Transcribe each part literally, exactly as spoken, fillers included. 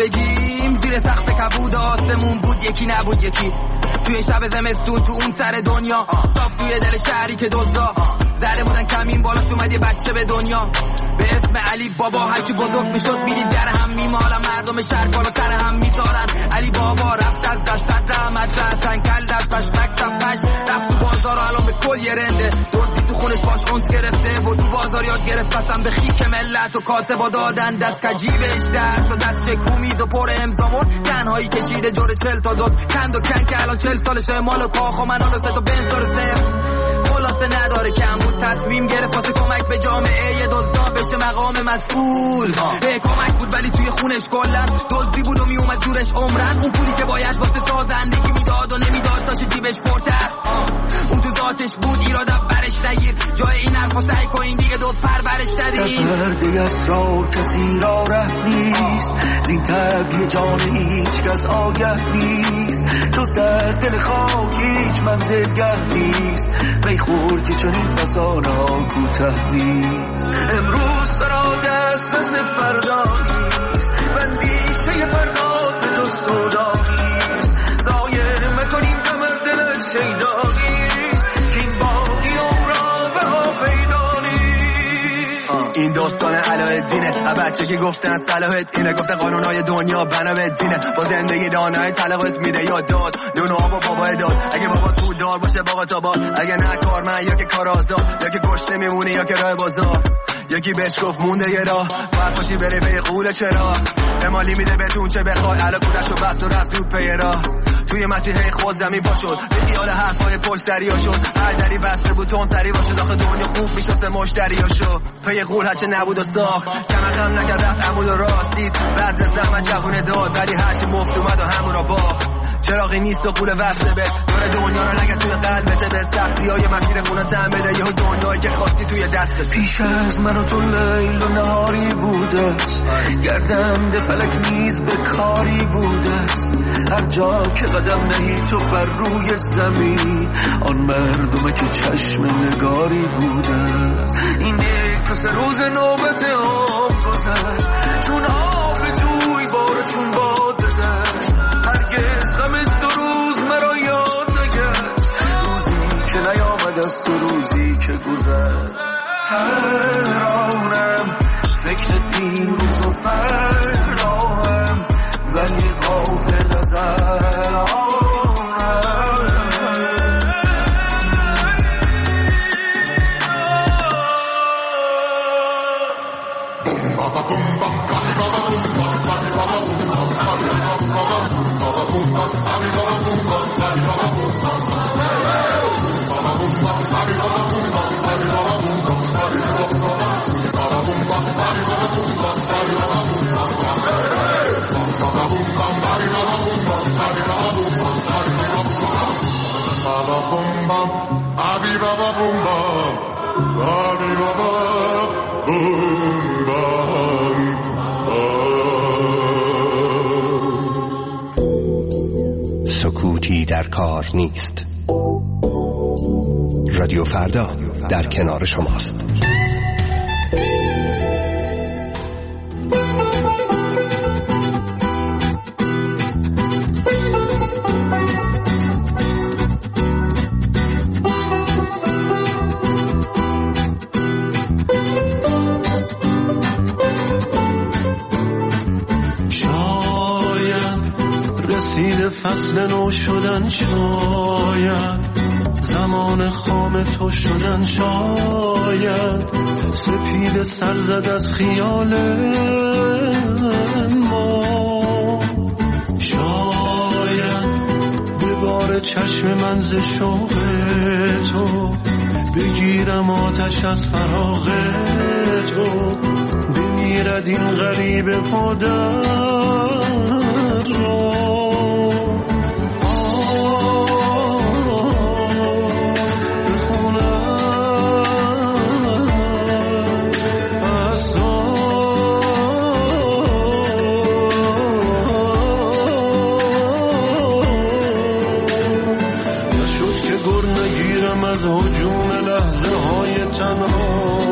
زندگیم زیر سقف کبود آسمون بود یکی نبود یکی. توی شب زمستون تو اون سر دنیا صاف توی دل شهری که دزدا زده بودن کمین بالاش اومد یه بچه به دنیا به اسم علی بابا. هرچی بزرگ میشد میدید در هم میمالن مردم شهر بالا سر هم میذارن. علی بابا رفت از دست صدر مدرسن کل دستش مکتب پش رفت تو بازار و الان به کل یه رنده. دزدی تو خونش باش اونس گرفته و تو بازار یاد گرفت قسم به خیک ملت و کاسه با دادن دست کجیبش درس و دست شکو میز و پر امضامون تنهایی کشیده جور چل تا دوست کند و کن که الان چل سالشه مال و کاخ و منال و سه تا بنزار صفر خلاصه نداره کم بود تصمیم گرفت واسه کمک به جامعه یه دزدا بشه مقام مسئول. به کمک بود ولی توی خونش کلن دزدی بود و میومد جورش عمرن. اون پولی که باید واسه سازندگی میداد و نمیداد تاشه جیبش پرتر. اون تو ذاتش بود ایرادم برش نگیر جای این حرفا سعی کن دیگه دوست پرورش ندید. پرده اسرار کسی را ره نیست زین طبیع جان هیچ کس آگه نیست جز در دل خاک هیچ منزلگه نیست. میخور که چون این فسانه ها کوته نیست. امروز سرا دسترس فردا نیست بندیشه پرواز به جز سودا نیست. ضایع مکنیم دم از دلش شیدا نیست که این باقی عمرا به ها پیدا نیست. این داستان علاءالدینه بچه که گفتن صلاحت اینه گفته قانونهای دنیا بنا به دینه با زندگی دانای طلاقت میده یا داد نون و آب و بابا داد. اگه بابا پول دار باشه باقا تا باد اگه نه کارمند یا که کار آزاد یا که گشته میمونی یا که راه بازار. یکی بهش گفت مونده یه راه باید باشی بره پی قوله چرا امالی میده بهتون چه بخوای علا کولش رو بست و رفت زود پی راه. توی مسیحه خود زمین پا شد به خیال حرفای پشت دریا شد هر دری بسته بود تون سری باشد آخه دنیا خوب میشناسه مشتریا شو پی قول هرچه نبود و ساخت کمر غم نکرد رفت عمود و راست دید بذر زحمت جوونه داد ولی هرچی مفت اومد و همون را باخت. چراغی نیست و قول وصله به دور دنیا رو نگه توی قلبته به سختی های مسیر خونه تن بده یه دنیایی که خواستی توی دستت. پیش از من و تو لیل و نهاری بوده گردنده فلک نیز به کاری بوده. هر جا که قدم نهی تو بر روی زمین آن مردمه که چشم نگاری بوده. این یک تو سه روز نوبت آب گذشت چون آب جوی بار چون باد دست. هرگز غم دو روز مرا یاد نگرد روزی که نیامد از تو روزی که گذشت. حیرانم فکر دیروز و فرداهم ولی غافل از الانم. سکوتی در کار نیست. رادیو فردا در کنار شماست. فصل نو شدن شاید زمان خام تو شدن شاید سپید سر زد از خیال ما. شاید به بار چشم من ز شوق تو بگیرم آتش از فراق تو بمیرد این غریب پادر را.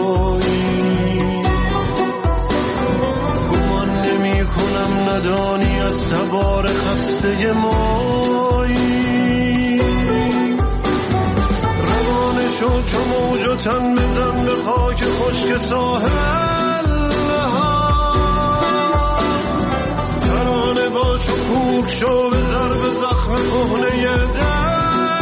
گمان نمی کنم ندانی تبار خسته مایی، روانه شو چو موج و تن بزن به خاک خشک ساحل، ترانه باش و کوک شو به ضرب زخم کهنه دل.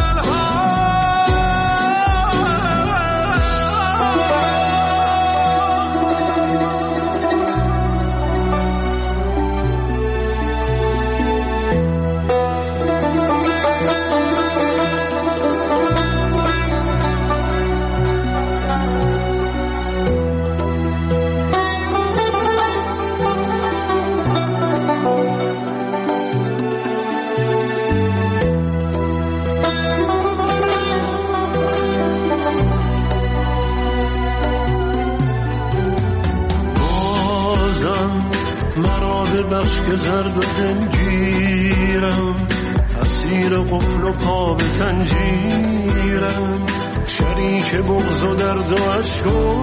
که زرد و دلگیرم، اسیر قفل و پا به زنجیرم، شریک بغض و درد و عشق و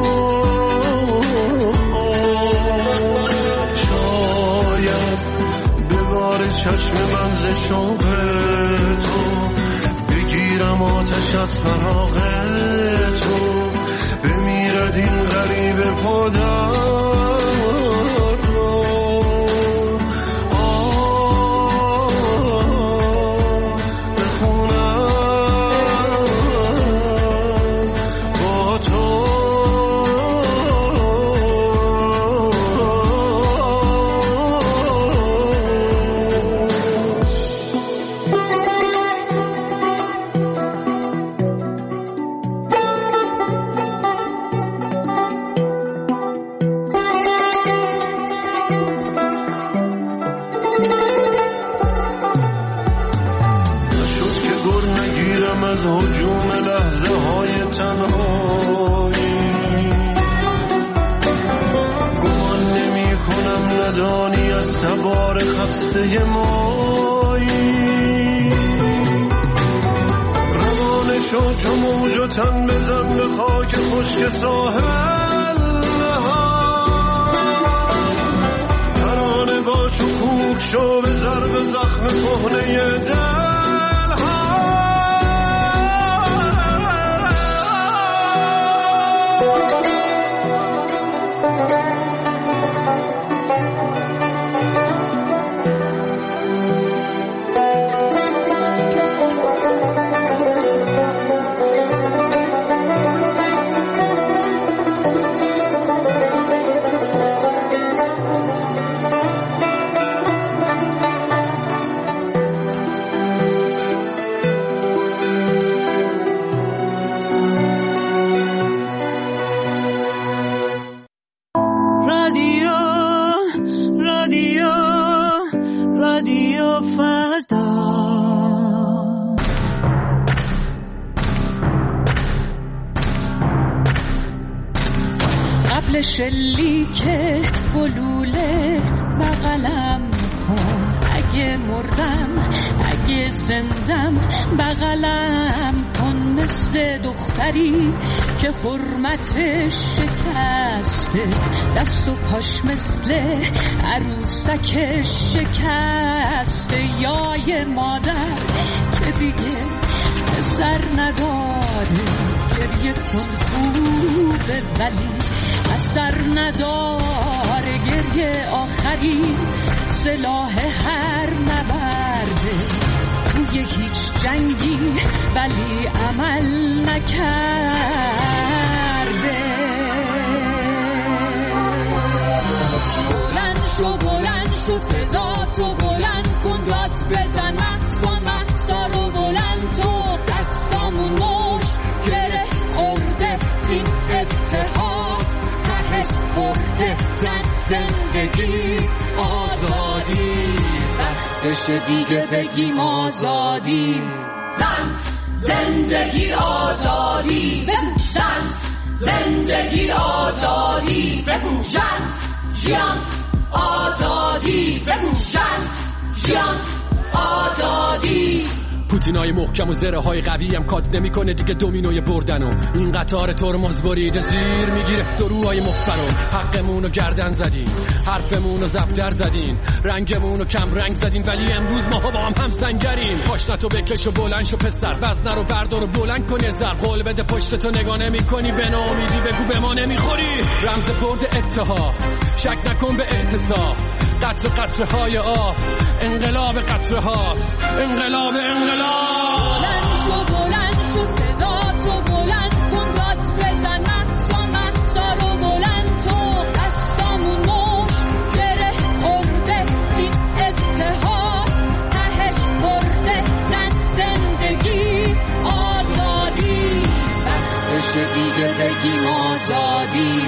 شاید به بار چشم من ز شوق تو بگیرم آتش از فراق تو، بمیرد این غریب پادر خسته مایی، روانه شو چو موج و تن بزن به خاک خشک ساحل، ترانه باش و کوک شو به ضرب زخم کهنه دل. شلیک گلوله بغلم کن، اگه مردم اگه زندم بغلم کن، مثل دختری که حرمتش شکسته، دست و پاش مثل عروسکش شکسته، یای مادر که دیگه سر نداره، گریه کن خوبه ولی اثر نداره، گریه آخری سلاح هر نبرده، توی هیچ جنگی ولی عمل نکرده. بلند شو بلند شو صدا تو بلند کن، داد بزن مقصا مقصا رو بلند تو، دستامون مشت گره خورده این اتحاد، تهش برده زن زندگی آزادی، وقتش دیگه بگیم آزادی، زن زندگی آزادی، زن زندگی آزادی، زن جیان آزادی، زن جیان آزادی. پوتینای محکم و زره های قوی هم کات نمیکنه دیگه دومینوی بردنو. این قطار ترمز بریده زیر میگیره دروهای مخفرم. حقمونو گردن زدین، حرفمونو زبدر زدین، رنگمونو کم رنگ زدین، ولی امروز ماها با هم هم سنگریم. پاشنتو بکش و بلند شو پسر، وزنه رو بردار و بلند کن یه ذر. قول بده پشتتو نگاه نمی‌کنی، به ناامیدی بگو به ما نمیخوری. رمز برد اتحاد، شک نکن به اعتصاب. قطر قطره های آب، انقلاب قطره هاست، انقلاب انقلاب. بلند شو بلند شو صدا تو بلند کن، داد بزن مقصا مقصا رو بلند تو. دستامون مش گره خورده این اتحاد، تهش برده زن زندگی آزادی. وقتش دیگه بگیم آزادی،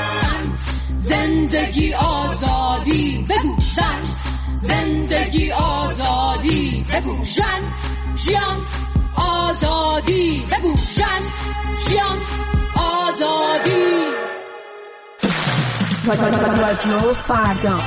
زندگی آزادی. بگو زن زندگی آزادی. بگو جن جیان آزادی. بگو جن جیان آزادی. رادیو فردا.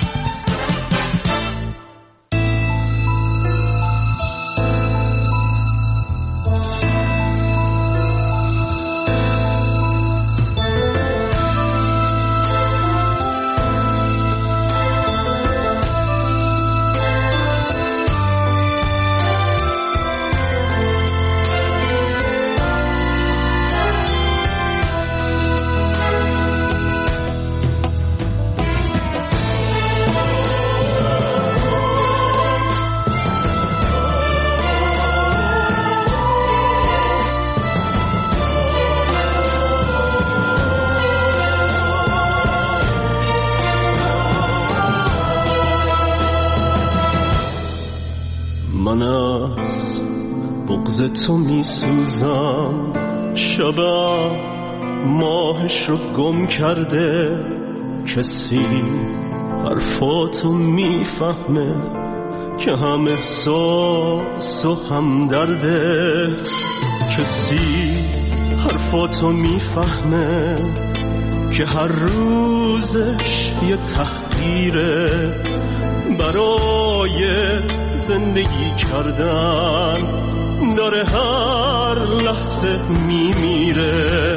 من از بغض تو می سوزم، شبم ماهش رو گم کرده. کسی حرفاتو می فهمه که هم احساس و هم درده. کسی حرفاتو می فهمه که هر روزش یه تحقیره. برای زندگی کردن داره هر لحظه میمیره.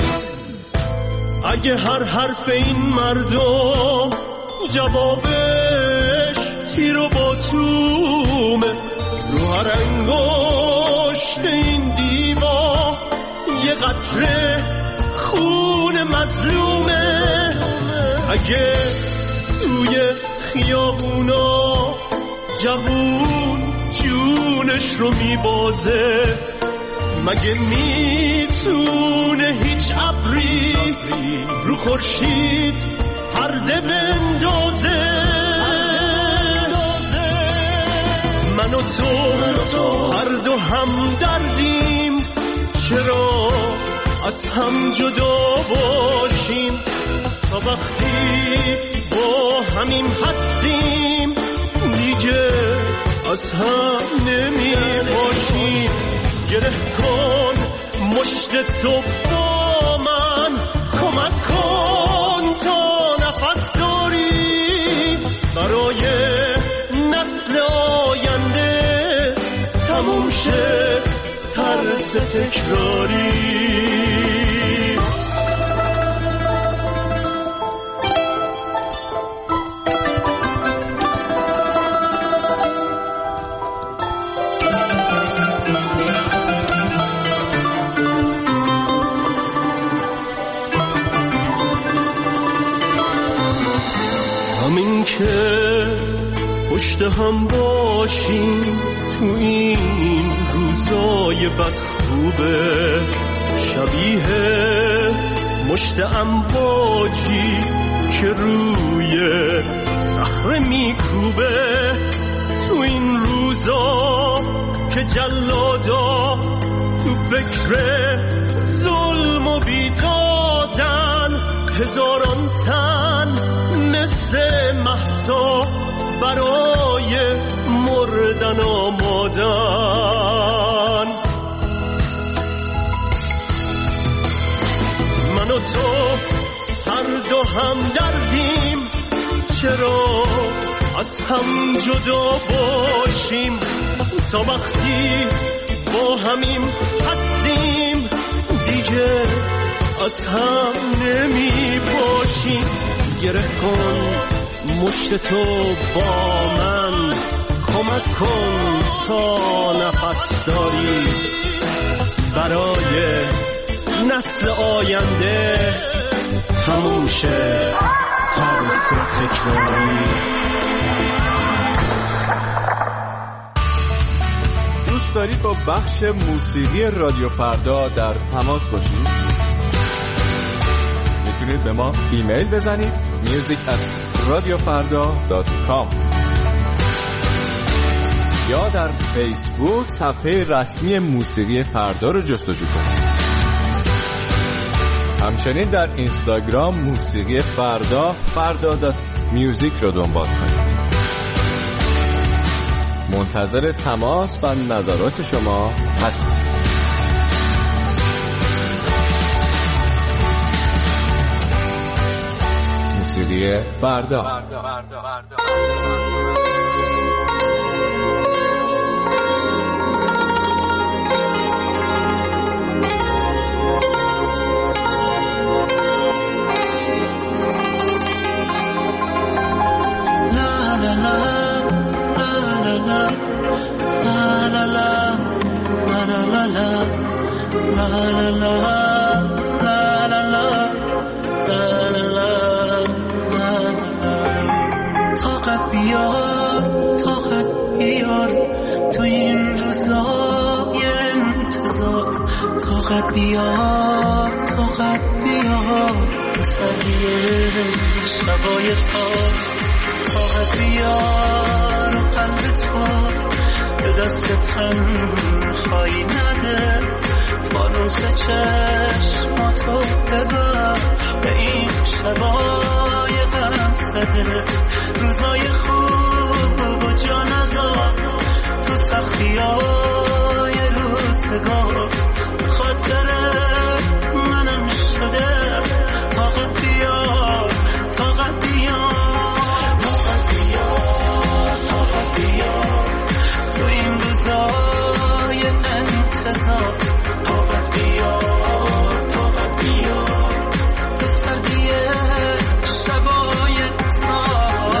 اگه هر حرف این مردم جوابش تیر و باتومه، رو هر انگشت این دیوا یه قطره خون مظلومه. اگه توی خیابونا جوون جونش رو میبازه، مگه میتونه هیچ ابری رو خورشید پرده بندازه؟ من و تو هر دو هم دردیم، چرا از هم جدا باشیم؟ تا وقتی با همیم هستیم دیگه از هم نمی باشیم. گره کن مشت تو با من، کمک کن تا نفس داری. برای نسل آینده تموم شه ترس تکراری. همین که پشت هم باشیم تو این روزای بد خوبه، شبیه مشت امواجی که روی صخره میکوبه. تو این روزا که جلادا تو فکر ظلم و بیدادن، هزاران تن مثل مهسا برای مردن آمادن. من و تو هر دو هم دردیم، چرا از هم جدا باشیم؟ تا وقتی با همیم هستیم دیگه از هم نمی باشیم. گره کن مشت تو با من، کمک کن تا نفس داری برای نسل آینده تموم شه ترس تکراری. دوست دارید با بخش موسیقی رادیو فردا در تماس باشید؟ میتونید به ما ایمیل بزنید میوزیک ات رادیو فردا دات کام یا در فیسبوک صفحه رسمی موسیقی فردا رو جستجو کنید. همچنین در اینستاگرام موسیقی فردا فردا دات میوزیک رو دنبال کنید. منتظر تماس و نظرات شما هستیم. موسیقی فردا. طاقت بیار طاقت بیار تو این روزای انتظار. طاقت بیار طاقت بیار تو سریع شبای تار. طاقت بیار قلب تو به دست تنهایی نده. فانوس چشماتو ببر به این شبای غم زده. روزای خوب و جا نذار تو سختیای روزگار. خاطر منم شده طاقت بیار طاقت بیار طاقت بیار طاقت بیار تو این روزای انتظار. طاقت بیار طاقت بیار تو سردی شبای تار.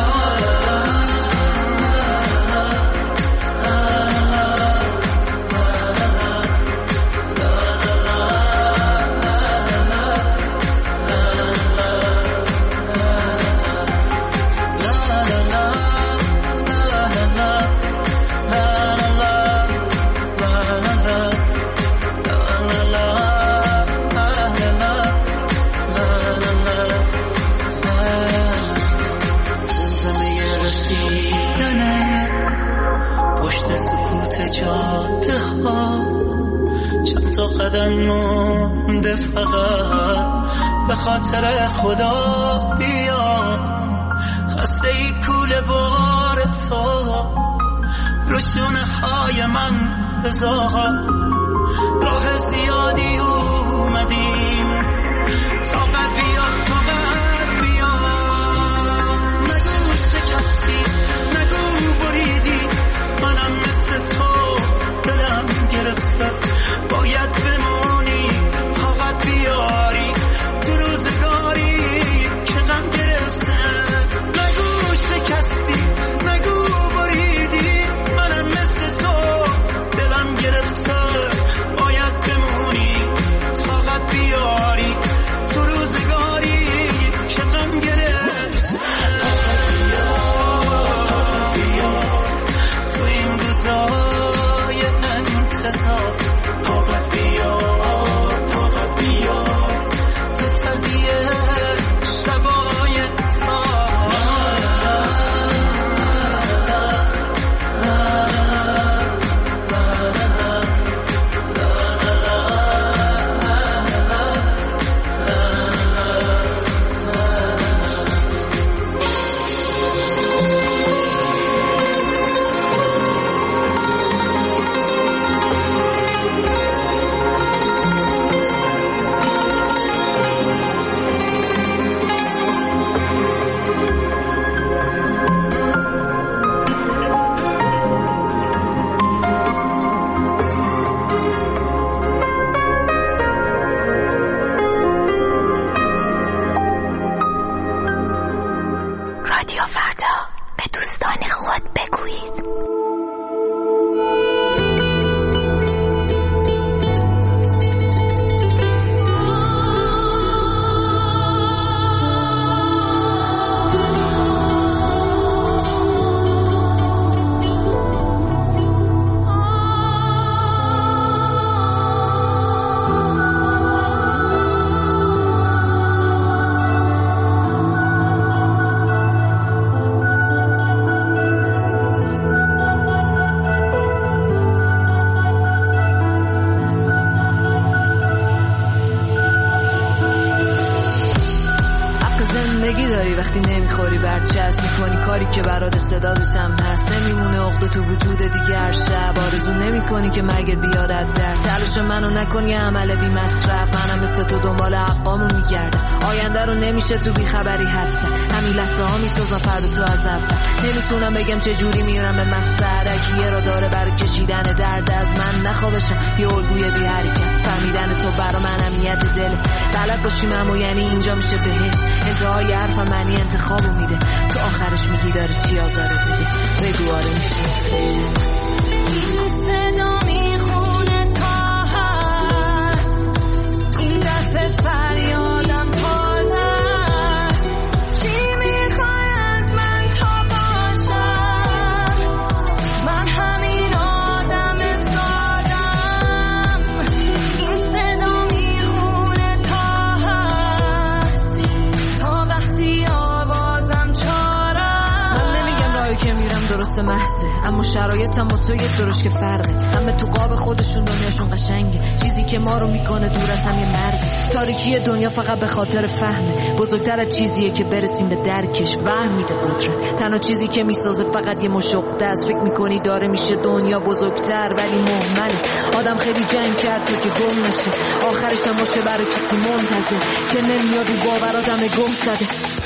قدم مونده فقط به خاطر خدا بیا. خسته ای کوله بار تو روشونه های من بذار. راه زیادی اومدیم طاقت بیا طاقت بیا. نگو شکستی نگو بریدی منم مثل تو دلم گرفته. باید بمونی طاقت بیاری تو روزگاری که غم گرفته. نگو شکستی نگو بریدی منم مثل تو دلم گرفته. باید بمونی داری وقتی نمیخوری برچسب میکنی کاری که برات استعدادش هم هست، نمیمونه عقده تو وجود دیگه هر شب آرزو نمیکنی که مرگ بیارد در تلاش منو نکنی عمل بی مصرف، منم مثل تو دنبال حقامو میگردم، آینده رو نمیشه تو بی خبری حدسه، همین لحظه ها میسازم فردا تو از اول، نمیتونم بگم چه جوری میارم به مقصد، اگه یه را داره برای کشیدن درد از من نخوابشم یه الگوی بی حرکت، فهمیدن تو برا من امنیت دله، بلد باشیم امو یعنی اینجا میشه بهشت، انتهای حرفم معنی انتخابو میده، تو آخرش میگی داره چی آزاره بده، بگو آره میشه محضه، اما شرایطم با تو یه درش که فرقه، همه تو قاب خودشون دنیاشون قشنگه، چیزی که ما رو میکنه دور از هم یه مرزه، تاریکی دنیا فقط به خاطر فهمه، بزرگتر از چیزیه که برسیم به درکش، وهم میده قدرت، تنها چیزی که میسازه فقط یه مشقه است، فکر میکنی داره میشه دنیا بزرگتر ولی مهمله، آدم خیلی جنگ کرد تو که گم نشه، آخرش هم باشه برای کسی منتظر که نمیاد و باورادم گم زده.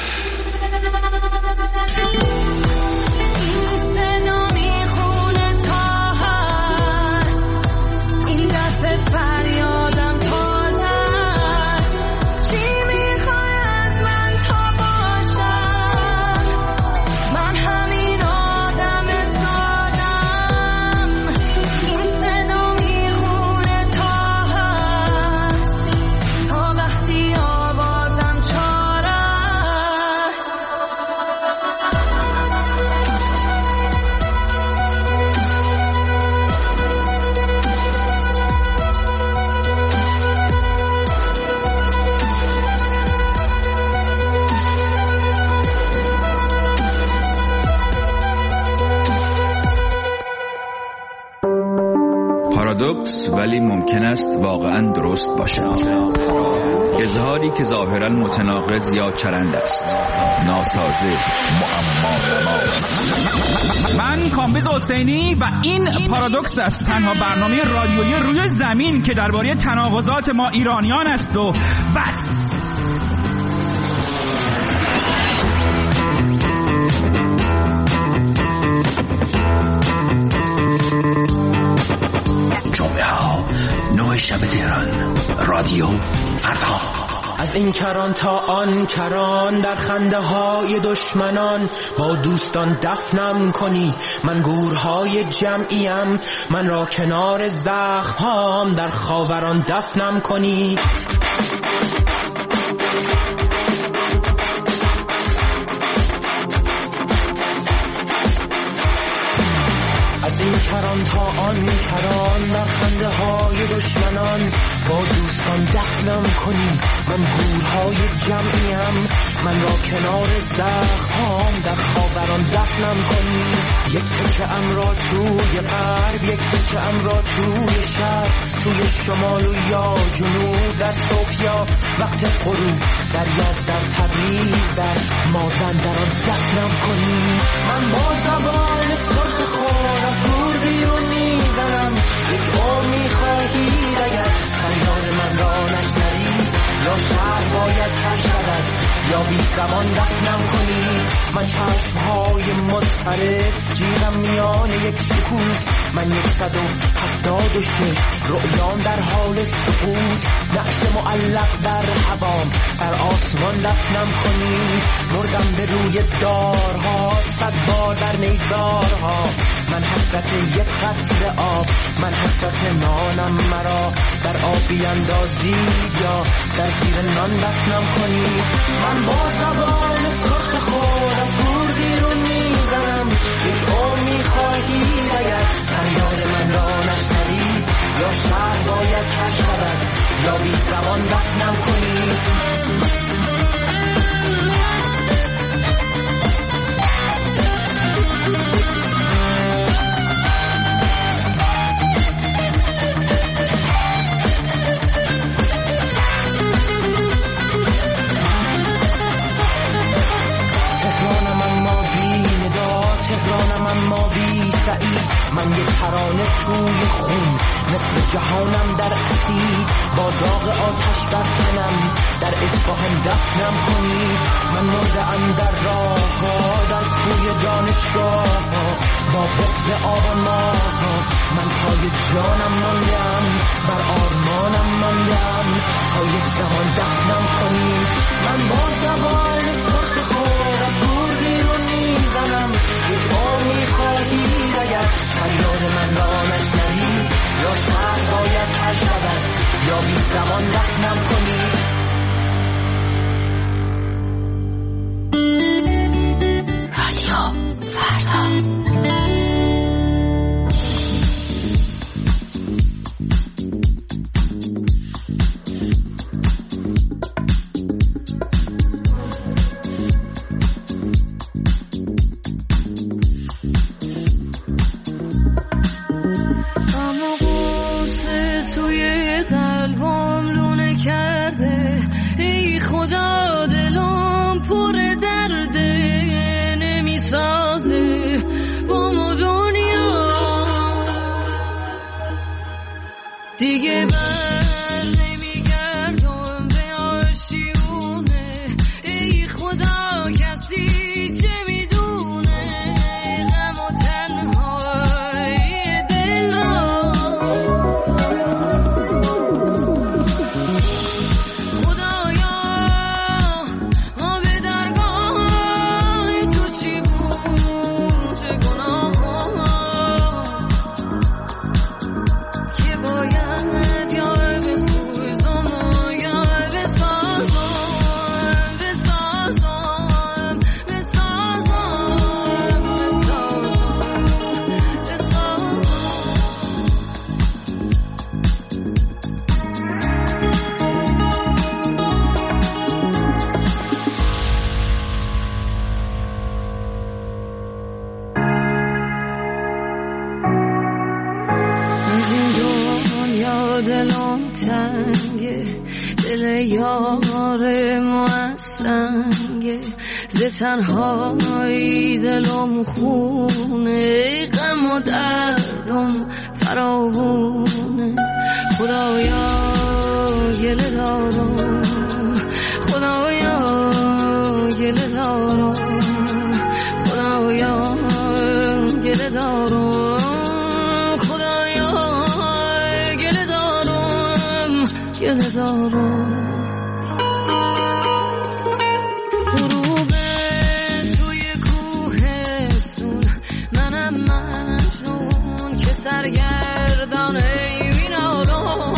پارادوکس ولی ممکن است واقعا درست باشد، اظهاری که ظاهرا متناقض یا چرند است، ناسازه، معما. من کامبیز حسینی و این پارادوکس است، تنها برنامه رادیویی روی زمین که درباره تناقضات ما ایرانیان است و بس. جمعه ها نوع شب تهران، رادیو فردا. از این کران تا آن کران، در خنده های دشمنان با دوستان دفنم کنی، من گورهای جمعیم، من را کنار زخم‌هام در خاوران دفنم کنی. از این کران تا آن کران، در خنده های دشمنان با دوستان دفنم کنی، من گورهای جمعیم، من را کنار زخم‌هام در خاوران دفنم کنی. یک تکه ام را توی غرب، یک تکه ام را توی شرق، توی شمال و یا جنوب، در صبح یا وقت غروب، در یزد، در تبریز، در مازندران دفنم کنی. من با زبان سرخ خود از دور بیرون میزنم، یک عمر میخواهی اگر فریاد من را نشنوی، یا شهر باید کش شود یا بی زبان دفنم کنی. من چشمهای مضطرب جیغم میان یک سکوت، من یکصد و هفتاد و شش رؤیام در حال سقوط، نقش معلق در هوام در آسمان دفنم کنی. مردم به روی دارها صد بار در نیزارها، من حسرت یک قطره آب، من حسرت نانم، مرا در آب بیندازید یا در زیر نان دفنم کنی. من با زبان سرخ خود از دور بیرون میزنم، یک عمر میخواهی اگر فریاد من را نشنوی، یا شهر باید کش شود یا بی زبان دفنم کنی. سعید، من یه ترانه توی خون، نصف جهانم در اسید، با داغ آتش بر تنم، در اصفهان دفنم کنید. من مرده‌ام در راه ها، در کوی دانشگاه ها، با بغض آب و ماه ها. من پای جانم ماندم، بر آرمانم ماندم، تا یک زمان دفنم کنید. من با زبان سرخ خود از دور بیرون میزنم، جزا میخواهید اگر فریاد من را نشنوید، یا شهر باید حل شود یا بی زمان دفنم کنید. رادیو فردا. دیگه بر نمیگردم به آشیونه، ای خدا کسی چه میدونه غم و تنهایی دل را. خدایا ما به درگاه تو چی بود گناه که باید دلم تنگه، دل یار موسنگه، ز تنهایی دلم خونه، غم و دردم فراوونه. خدایا گله دارم، خدایا گله دارم، خدایا گله دارم، گله دارم. غروب توی کوهستون، منم مجنون که سرگردانه مینالم.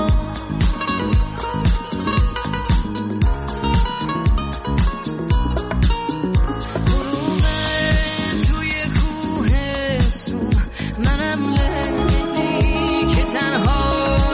غروب توی کوهستون، منم لیلی که تنها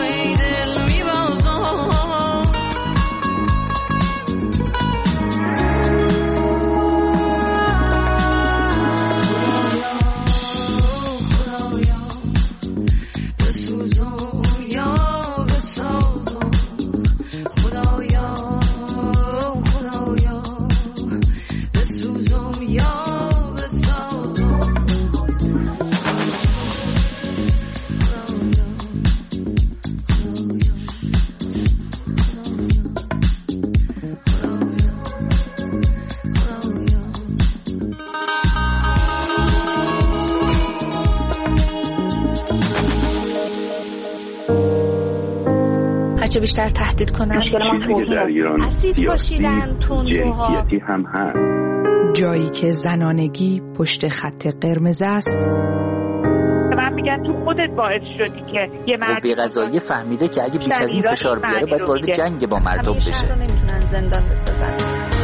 چه بیشتر تهدید کنن. در ایران اسید پاشیدن تندروها هم هست. جایی که زنانگی پشت خط قرمز است. من میگن تو خودت باعث شدی که یه مرد قوه قضاییه فهمیده که اگه بیش از این فشار بیاره باید وارد جنگ با مردم بشه. همیشه رو نمیتونن زندان بسازن.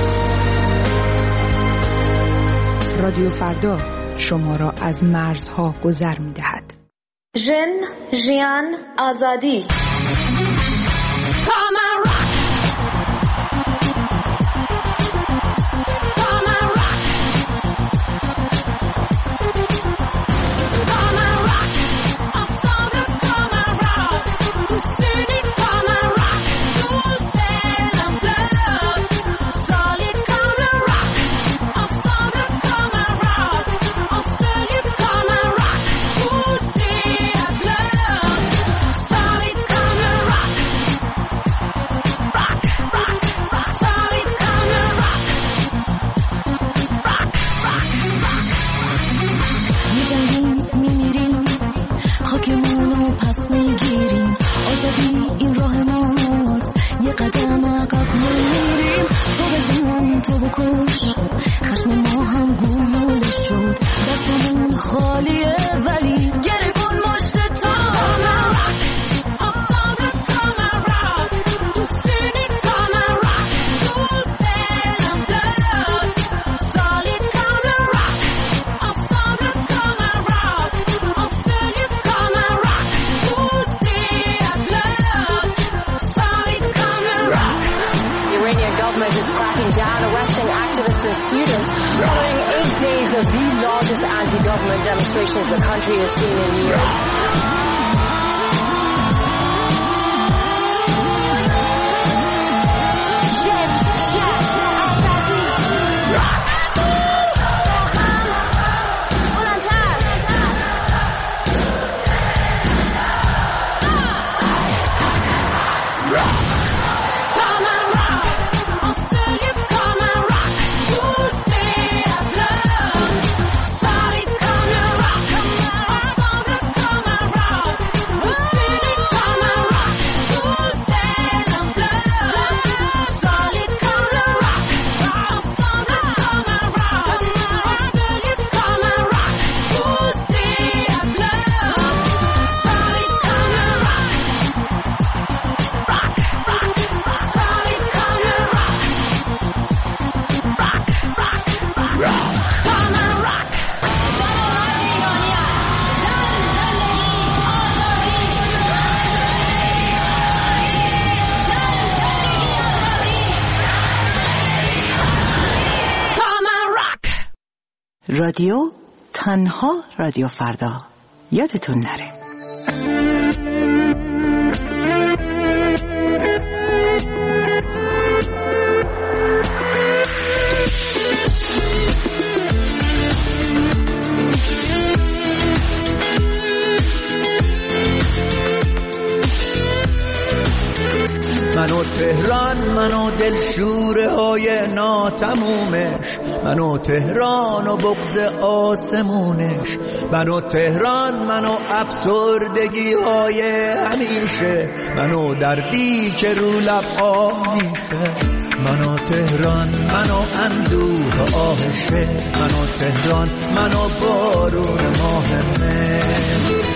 رادیو فردا شما را از مرزها گذر میدهد. ژن، ژیان، آزادی. Come and rock. Come and rock. Come and rock. I'll start to come and rock. To city, come and rock. You'll feel and blood. Solid, come and rock. I'll start to come and rock. I'll sell you, come and rock. خالیه ولی گره کن مشت تا Of the largest anti-government demonstrations the country has seen in years. رادیو تنها رادیو فردا، یادتون نره. منو تهران، منو دلشوره های ناتمومش، منو تهران و بغض آسمونش، منو تهران، منو افسردگی های همیشه، منو دردی که رو لب آمیشه، منو تهران، منو اندوه آهشه، منو تهران، منو بارون ماه مهر.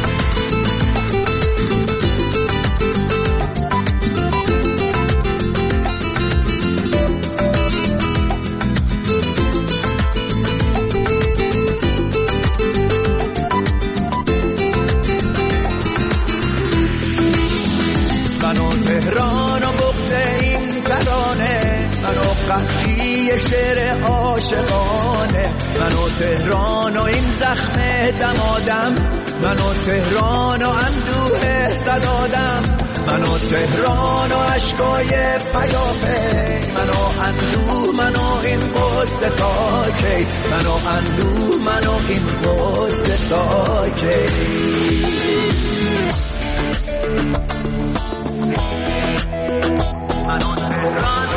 قحطی شعر عاشقانه، منو تهران و این زخم دمادم، منو تهران و اندوه صدادم، منو تهران و عشقای پیاپی، منو اندوه، منو این قصه تا کی، منو اندوه، منو این قصه تا کی. منو تهران،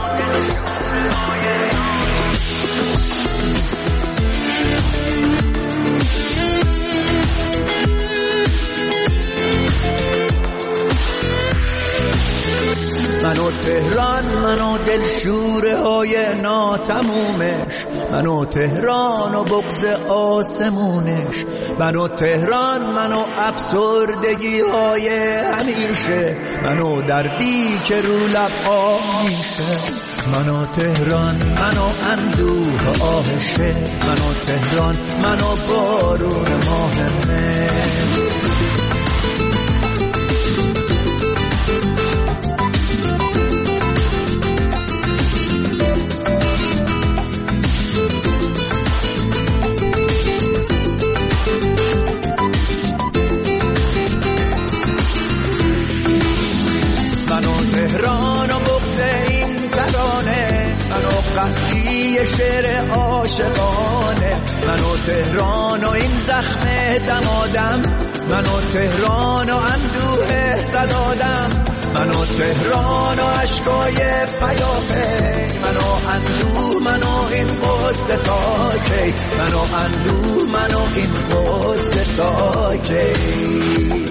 منو تهران، منو دلشوره های ناتمومش، منو تهران و بغض آسمونش، منو تهران، منو افسردگی های همیشه، منو دردی که رو لب آمیشه، منو تهران، منو اندوه آهشه، منو تهران، منو بارون ماه مهر. قحطی شعر عاشقانه، منو تهران و این زخم دمادم، منو تهران و اندوه صدادم، منو تهران و عشقای پیاپی، منو اندوه، منو این قصه تا کی، منو اندوه، منو این قصه تا کی.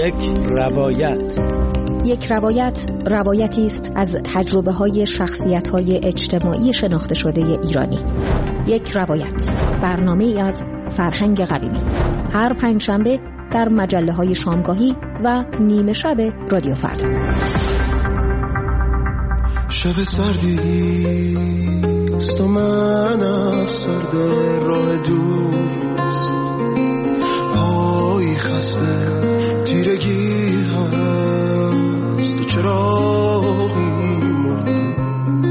یک روایت. یک روایت روایتی است از تجربه های شخصیت های اجتماعی شناخته شده ایرانی. یک روایت، برنامه ای از فرهنگ قویمی، هر پنجشنبه در مجله های شامگاهی و نیمه شب رادیو فردا. شب سردیست و من افسرده راه دوست، پایی خسته تیرگی هست و چراغی مرد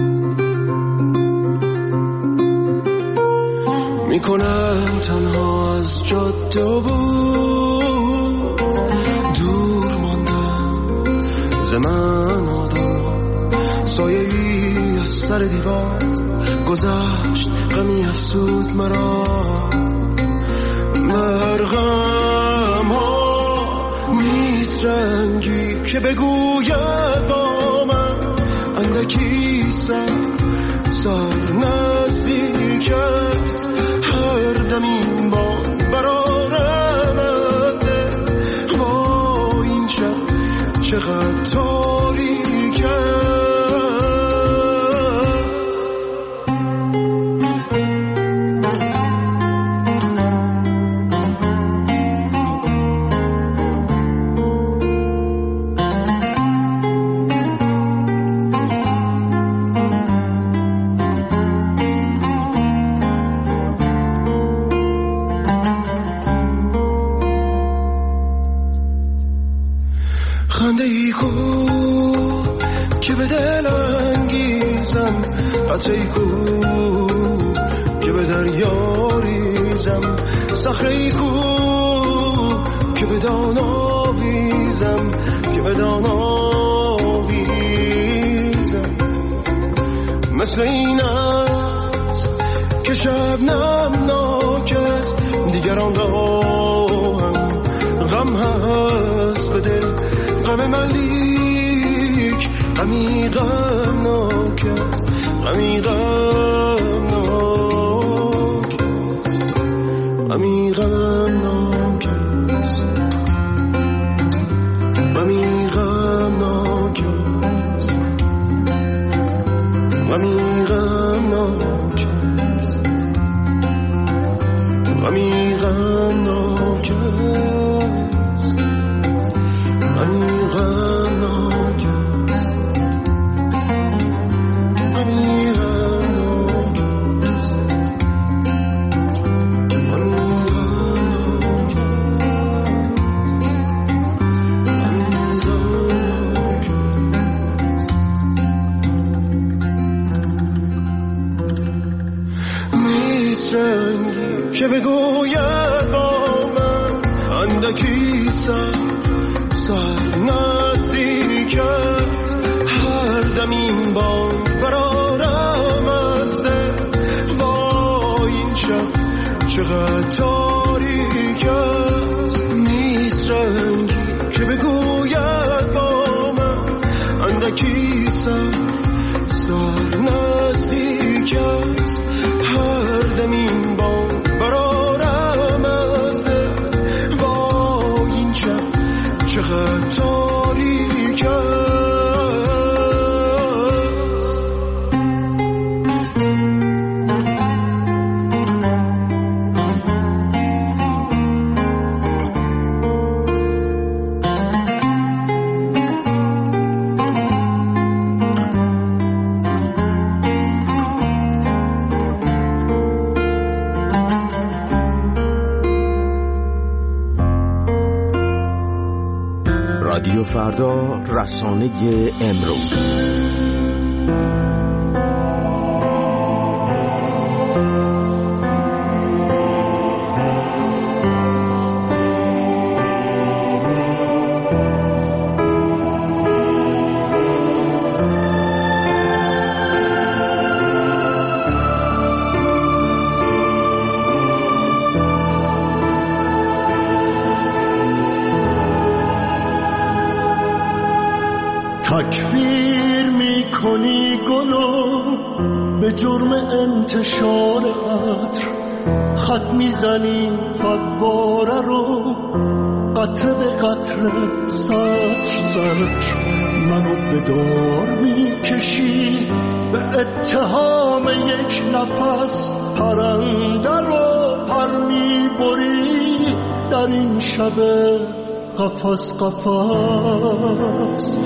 میکنم تنها از جاده و بود دور ماندم ز من آدم، سایه ای از سر دیوار گذشت غمی افسود مرا، مرغم ها میترنگی که بگوید با من اندکی سر سر نزدیکت، هر دم این باد برارم ازه، با این شب چقدر تاریک است. خنده ای کو که به دل انگیزم، قطره ای کو که به دریا ریزم، صخره ای کو که به دان آویزم، که به دان آویزم. مثل این است که شبنم ناکست، دیگران را هم غم هست به دل، غم ملیک غمی غم ناکست، غمی غم ناکست، غمی غم ناکست، غمی غم ناکست، غمی غم ناکست، غمی غم ناکست. که بگوید با من اندکی سر سر نزدیکت، هر دم این باد برارم از دل، با این شب چقدر تاریک است. نیست رنگی که بگوید با من اندکی سر سر نزدیک است، هر دم این باد برارم از دل، با این شب چقدر تاریک است. رادیو فردا، رسانه امروز. تکفیر میکنی گلو به جرم انتشار عطر، خط میزنی فواره رو قطره به قطره سطر سطر منو به دار میکشی، به اتهام یک نفس پرنده رو پر میبری در این شب قفس قفس.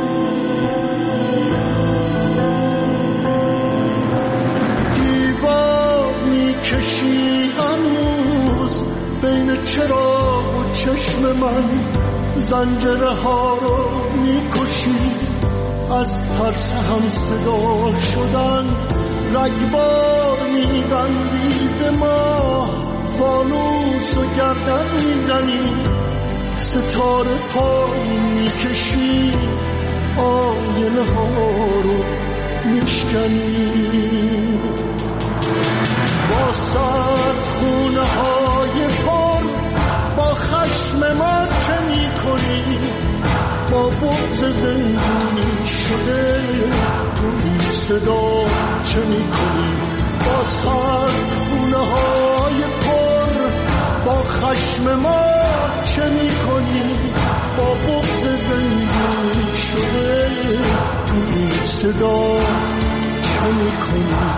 دیوار میکشی هنوز بین چراغ و چشم من، زنجره ها رو میکشی از ترس هم صدا شدن، رگبار میبندی به ما، فانوس و گردن میزنی، ستاره پای میکشی، آینه ها رو میشکنی. با سرد خونه های پر با خشم ما چه میکنی، با بغض زندونی شده توی صدا چه میکنی. با سرد خونه های پر با خشم ما چه میکنی، با بغض زندونی شده توی صدا چه میکنی.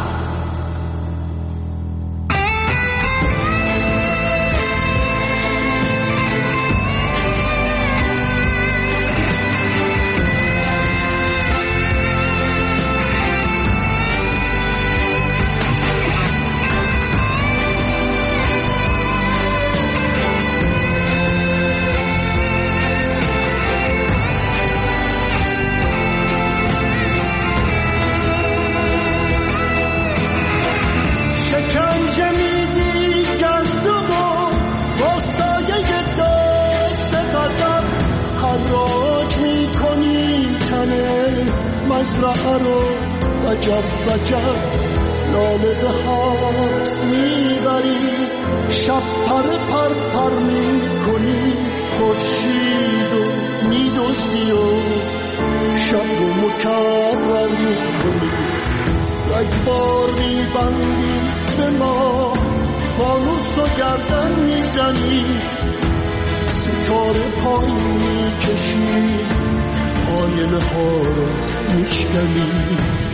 مزرعه رو وجب وجب لاله به حبس میبری، شب پر پر پر میکنی، خورشید و میدزدی و شب رو مکرر میکنی، رگبار میبندی به ما، فانوس و گردن میزنی، ستاره پای میکشی، آینه ها رو میشکنی.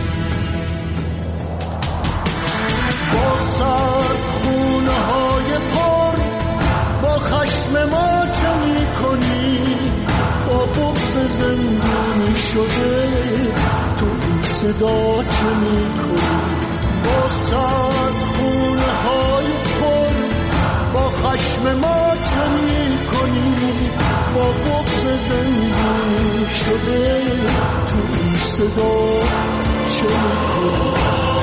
با سرد خونه های پر با خشم ما چه میکنی، با بغض زندونی شده تو این صدا چه میکنی. با سرد خونه های پر با خشم ما چه میکنی، با بغض زندونی شده تو این صدا چه میکنی.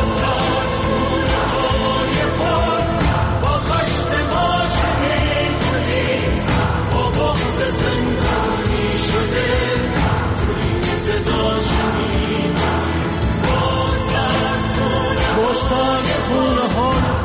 با خشم ما چه میکنی، با بغض زندونی شده تو این صدا چه میکنی. با سرد خونه های